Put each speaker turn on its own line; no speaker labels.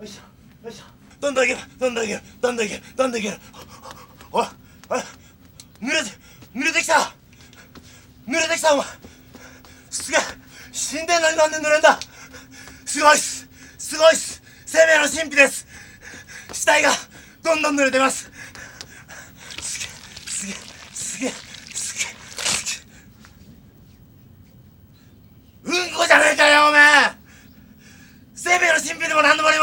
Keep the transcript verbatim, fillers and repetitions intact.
よいしょよいしょ。どんどんいけるどんどんいけるどんどんいけるどんどんいける。ほらあれ濡れて濡れてきた濡れてきたお前。すげえ死んでんのになんで濡れんだ。すごいっすすごいっす生命の神秘です。死体がどんどん濡れてます。すげえすげえすげえすげえすげえうんこじゃねえかよおめえ。生命の神秘でもなんでもあり